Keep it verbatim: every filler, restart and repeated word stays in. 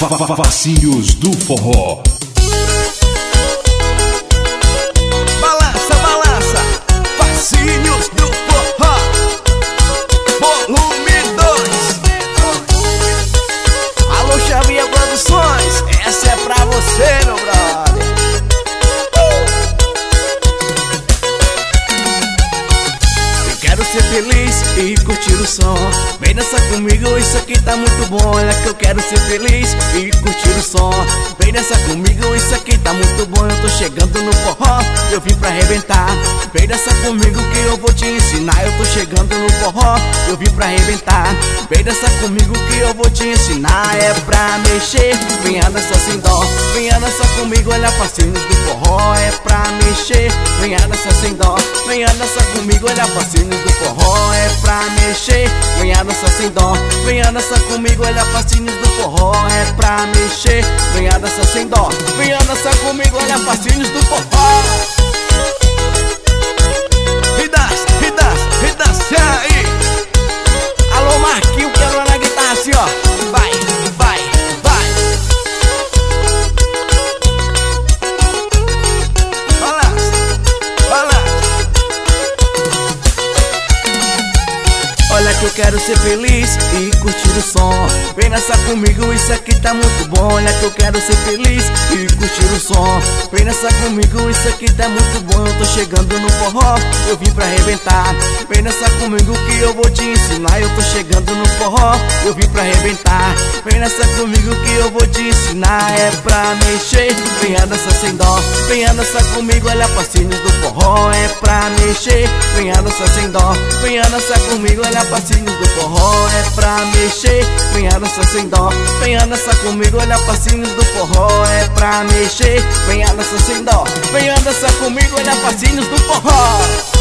Fascínios do Forró. Balança, balança, Fascínios do Forró, volume dois. Alô, Xavier Produções, essa é pra você, meu brother. Eu quero ser feliz e curtir o som. Vem dançar comigo, isso aqui tá muito bom. Olha que eu quero ser feliz e curtir o som. Vem dançar comigo, isso aqui tá muito bom. Eu tô chegando no forró, eu vim pra arrebentar. Vem dançar comigo que eu vou te ensinar. Eu tô chegando no forró, eu vim pra arrebentar. Vem dançar comigo que eu vou te ensinar. É pra mexer, venha dançar sem dó. Venha dançar comigo, olha Fascínios do Forró. É pra mexer, venha dançar sem dó. Venha dançar comigo, olha Fascínios do Forró. É pra mexer, venha dançar sem dó. Venha dançar comigo, olha Fascínios do Forró. É pra mexer, venha dançar sem dó. Venha dançar comigo, olha Fascínios do Forró. E dança, e dança, e dança aí. Alô, Marquinho, quero na guitarra assim, ó. Vai, vai, vai. Balança, balança. Olha que eu quero ser feliz e curtir o som. Vem dançar comigo, isso aqui tá muito bom. Olha que eu quero ser feliz e curtir o som. Vem dançar comigo, isso aqui tá muito bom. Eu tô chegando no forró, eu vim pra arrebentar. Vem dançar comigo que eu vou te ensinar. Eu tô chegando no forró, eu vim pra arrebentar. Vem dançar comigo que eu vou te ensinar. É pra mexer, venha dançar sem dó. Venha dançar comigo, olha Fascínios do Forró. É pra mexer, venha dançar sem dó. Venha dançar comigo, olha Fascínios do Forró. É pra mexer, venha dançar sem dó. Venha dançar comigo, olha Fascínios do Forró. É pra mexer, venha dançar sem dó. Venha dançar comigo, olha Fascínios do Forró.